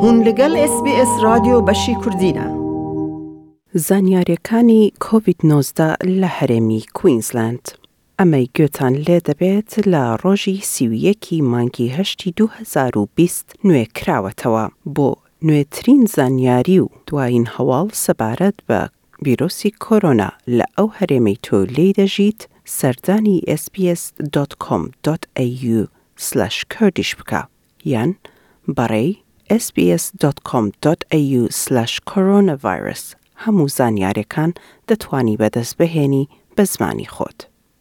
بوون لەگەڵ SBS رادیۆ بەشی کوردینە. زانیاریەکانی کۆڤید-19 لە هەرێمی کوینزلند. ئەمەی گوێتان لێ دەبێت لە ڕۆژی 31 مانگی 8 2020 نوێکراوەتەوە بۆ نوێترین زانیاری و دوایین هەواڵ سەبارەت بە ڤیرۆسی کۆرۆنا لە ئەو هەرێمەی تۆ لێی دەژیت سەردانی sbs.com.au/kurdish بکە یان بەڕێی sbs.com.au/coronavirus هەموو زانیاریەکان دەتوانی بەدەست بهێنی بە زمانی خۆت.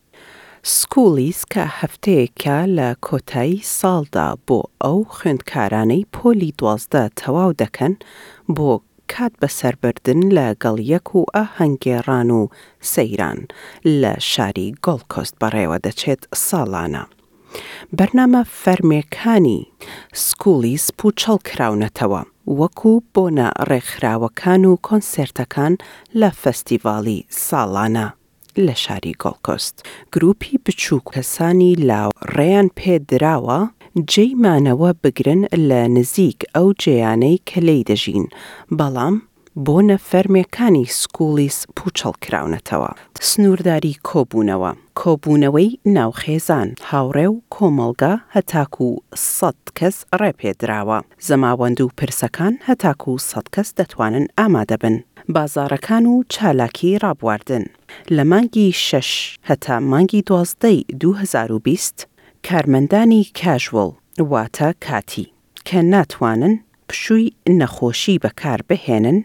سکولیز کە هەفتەیەکە لە کۆتایی ساڵدا بۆ ئەو خوێندکارانەی پۆلی 12 تەواو دەکەن بۆ کات بەسەربردن لەگەڵ یەک و ئاهەنگگێڕان و سەیران لە شاری گۆڵد کۆست بەڕێوە دەچێت ساڵانە. بەرنامە فەرمیەکانی سکولیز پوچەڵ کراونەتەوە وەکو بۆنە ڕێکخراوەکان و کۆنسێرتەکان لە فەستیڤاڵی ساڵانە لە شاری گۆڵد کۆست. گروپی بچووک کەسانی لاو ڕێیان پێدراوە جێیمانەوە بگرن لە نزیک ئەو جێیانەی کە لێی دەژین، بەڵام بۆنە فەرمیەکانی سکولیز پوچەڵ کراونەتەوە. سنوورداری کۆبوونەوەی ناوخێزان، هاوڕێ و کۆمەڵگە هەتاکو 100 کەس ڕێپێدراوە. زەماوەند و پرسەکان هەتاکو 100 کەس دەتوانن ئامادە بن. بازاڕەکان و چالاکی ڕابواردن. لە مانگی 6 هەتا مانگی 12 2020 کارمەندانی کاژوەڵ واتە کاتی کە ناتوانن پشووی نەخۆشی بەکار بهێنن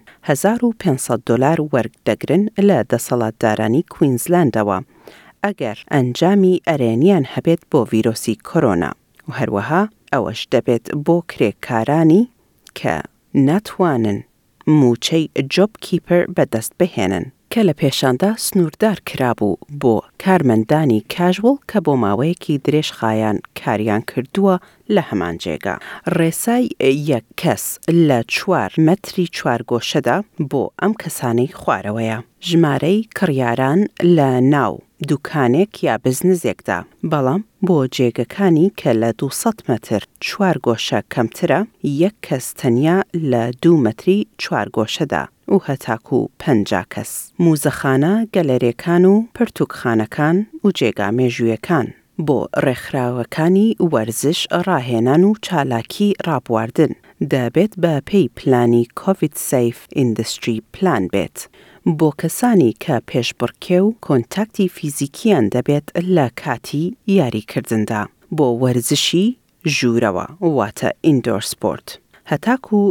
$1,500 وەرگدەگرن لە دەسەڵاتدارانی کوینزلندەوە ئەگەر ئەنجامی ئەرێنیان هەبێت بۆ ڤیرۆسی کۆرۆنا و هەروەها ئەوەش دەبێت بۆ کرێکارانی کە ناتوانن موچەی جۆب کیپەر بەدەست بهێنن کە لە پێشاندا سنووردار کرابوو بۆ کارمەندانی کاژوڵ کە بۆ ماوەیەکی درێژ خایان کاریان کردووە لە هەمان جێگا. ڕێسای 1 کەس لە 4 مەتری چوارگۆشەدا بۆ ئەم کەسانەی خوارەوەیە. ژمارەی کڕیاران لە ناو دوکانێک یا بزنزێکدا، بەڵام بۆ جێگەکانی کە لە 200 مەتر چوارگۆشە کەمترە 1 کەس تەنیا لە 2 مەتری چوارگۆشەدا و هەتاکو 50 کەس. موزەخانە، گەلەرێکان و پرتوکخانەکان و جێگا مێژوویەکان. بۆ ڕێکخراوەکانی وەرزش، ڕاهێنان و چالاکی ڕابواردن دەبێت بە پێی پلانی کۆڤید سەیف ئیندستری پلان بێت. بۆ کەسانی کە پێشبڕکێ و کۆنتاکتی فیزیکیان دەبێت لە کاتی یاریکردندا. بۆ وەرزشی ژوورەوە واتە ئیندۆر سپۆرت هەتاکو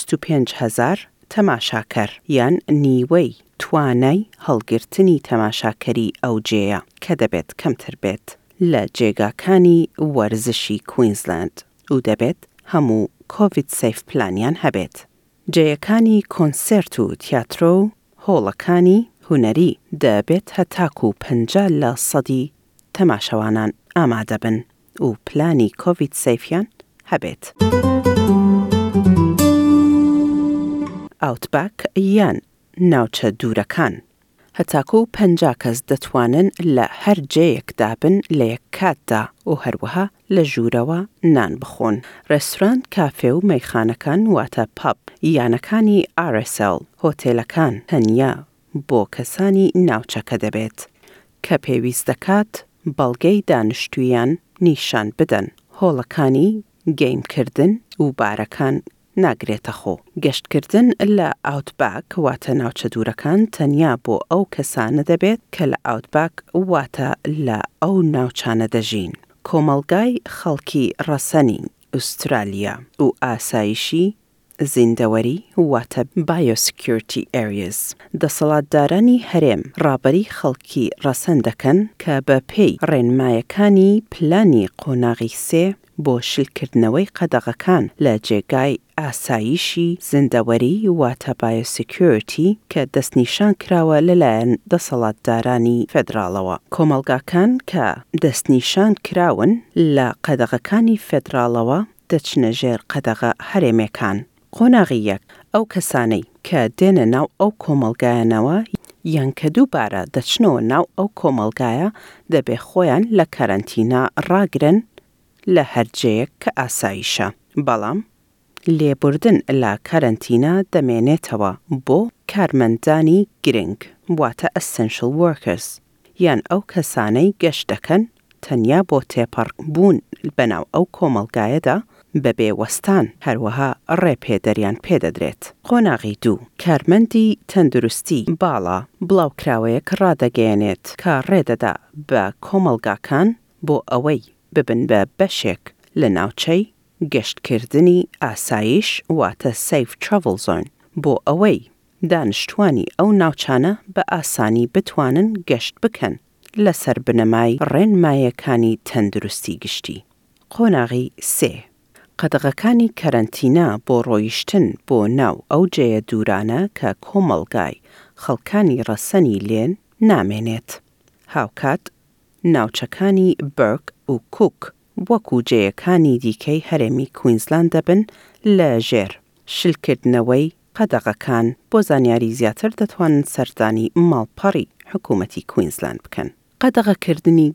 25,000 تەماشاکەر یان نیوەی توانای هەڵگرتنی تەماشاکەری ئەو جێیە کە دەبێت کەمتر بێت لە جێگاکانی وەرزشی کوینزلند و دەبێت هەموو کۆڤید سەیف پلانیان هەبێت. جێیەکانی کۆنسێرت و تیاترۆ و هۆڵەکانی هونەری دەبێت هەتاکو 50% تەماشەوانان ئامادە بن و پلانی کۆڤید سەیفیان هەبێت. ئاوتباک یان ناوچە دوورەکان هەتاکو 50 کەس دەتوانن لە هەر جێیەکدا بن لە یەک کاتدا و هەروەها لە ژوورەوە نان بخۆن. ڕێستوران، کافێ و مەیخانەکان واتە پاب یانەکانی RSL هۆتێلەکان تەنیا بۆ کەسانی ناوچەکە دەبێت کە پێویست دەکات بەڵگەی دانیشتوویان نیشان بدەن. هۆڵەکانی گەیمکردن و بارەکان ناگرێتە خۆ. گەشتکردن لە ئاوتباک واتە ناوچە دوورەکان تەنیا بۆ ئەو کەسانە دەبێت کە لە ئاوتباک واتە لە ئەو ناوچانە دەژین. کۆمەڵگای خەڵکی ڕەسەنی ئوسترالیا و ئاسایشی زیندەوەری واتە Biosecurity Areas. دەسەڵاتدارانی هەرێم ڕابەری خەڵکی ڕەسەن دەکەن کە بە پێی ڕێنمایەکانی پلانی قۆناغی 3 بۆ شلکردنەوەی قەدەغەکان لە جێگای ئاسایشی زیندەوەری واتە Biosecurity کە دەستنیشان کراوە لەلایەن دەسەڵاتدارانی فێدراڵەوە. کۆمەڵگاکان کە دەستنیشان کراون لە قەدەغەکانی فێدراڵەوە دەچنە ژێر قەدەغە هەرێمەکان. قۆناغی 1 ئەو کەسانەی کە دێنە ناو ئەو کۆمەڵگایانەوە یان کە دووبارە دەچنەوە ناو ئەو کۆمەڵگایە دەبێ خۆیان لە کارەنتینا ڕاگرن لە هەرجەیەک کە ئاسایشە. بەڵام لێبوردن لە کارنتینە دەمێنێتەوە بۆ کارمەندانی گرنگ واتە essential workers یان ئەو کەسانەی گەشت دەکەن تەنیا بۆ تێپەڕبوون بەناو ئەو کۆمەڵگایەدا بەبێ وەستان هەروەها ڕێپێدەریان پێدەدرێت. قۆناغی 2 کارمەندی تەندروستی باڵا بڵاوکراوەیەک ڕادەگەیەنێت کە ڕێدەدا بە کۆمەڵگاکان بۆ ئەوەی ببن بە بەشێک لە ناوچەی گەشتکردنی ئاسایش واتە safe travel zone بۆ ئەوەی دانیشتوانی ئەو ناوچانە بە ئاسانی بتوانن گەشت بکەن لەسەر بنەمای ڕێنمایەکانی تەندروستی گشتی. قۆناغی 3 قەدەغەکانی کەرەنتینە بۆ ڕۆیشتن بۆ ناو ئەو جێیە دوورانە کە کۆمەڵگای خەڵکانی ڕەسەنی لێن نامێنێت. هاوکات ناوچەکانی بەرگ و کوک وەکو جێیەکانی دیکەی هەرێمی کوینزلاند دەبن لە ژێر شلکردنەوەی قەدەغەکان بۆ زانیاری زیاتر دەتوانن سەردانی ماڵپەڕی حکوومەتی کوینزلاند بکەن. قەدەغەکردنی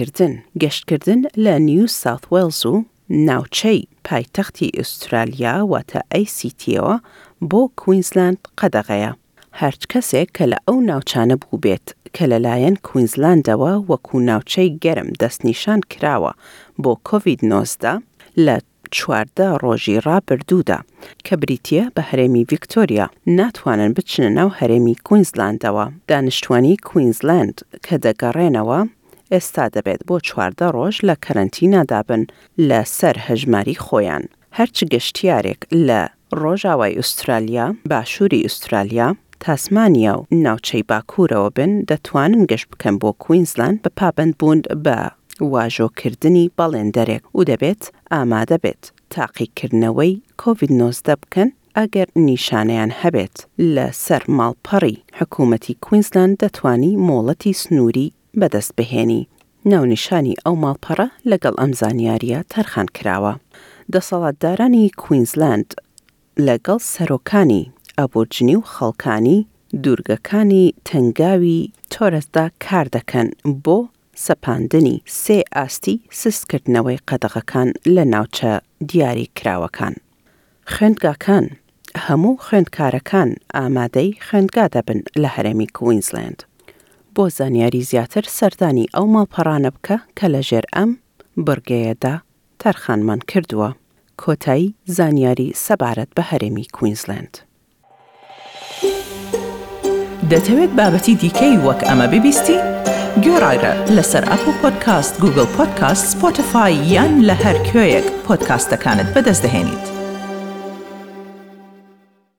گەشتکردن لە نیو ساوت وێلز و ناوچەی پایتەختی ئوسترالیا واتە ACTەوە بۆ کوینزلاند قەدەغەیە. هەرچ کەسێک کە لە ئەو ناوچانە بوو بێت کە لەلایەن کوینزلاندەوە وەکو ناوچەی گەرم دەستنیشان کراوە بۆ کۆڤید-19 لە 14 ڕۆژی ڕابردوودا کە بریتیە بە هەرێمی ڤیکتۆریا ناتوانن بچنە ناو هەرێمی کوینزلاندەوە. دانیشتوانی کوینزلاند کە دەگەڕێنەوە ئێستا دەبێت بۆ 14 ڕۆژ لە کەرەنتینادا بن لە سەر هەژماری خۆیان. هەرچ گەشتیارێک لە ڕۆژاوای ئوسترالیا، باشووری ئوسترالیا، تاسمانیا و ناوچەی باکوورەوە بن دەتوانن گەشت بکەن بۆ کوینزلاند بە پابەندبوون بە واژۆکردنی بەڵێندەرێک و دەبێت ئامادە بێت تاقیکردنەوەی کۆڤید-19 بکەن ئەگەر نیشانەیان هەبێت. لە سەر ماڵپەڕی حکوومەتی کوینزلاند دەتوانی مۆڵەتی سنووری بەدەست بهێنی. ناونیشانی ئەو ماڵپەڕە لەگەڵ ئەم زانیاریە تەرخان کراوە. دەسەڵاتدارانی کوینزلاند لەگەڵ سەرۆکانی ئەبورجنی و خەڵکانی دوورگەکانی تەنگاوی تۆرەسدا کار دەکەن بۆ سەپاندنی 3 ئاستی سستکردنەوەی قەدەغەکان لە ناوچە دیاری کراوەکان. خوێندگاکان هەموو خوێندکارەکان ئامادەی خوێندگا دەبن لە هەرێمی کوینزلاند. بۆ زانیاری زیاتر سەردانی ئەو ماڵپەڕانە بکە کە لە ژێر ئەم بڕگەیەدا تەرخانمان کردووە. کۆتایی زانیاری سەبارەت بە هەرێمی کوینزلاند. دەتەوێت بابەتی دیکەی وەک ئەمە ببیستی؟ گۆڕایرە لەسەر ئەپل پۆدکاست، گوگل پۆدکاست، سپۆتیفای یان لە هەر کوێیەک پۆدکاستەکانت بەدەست دەهێنیت.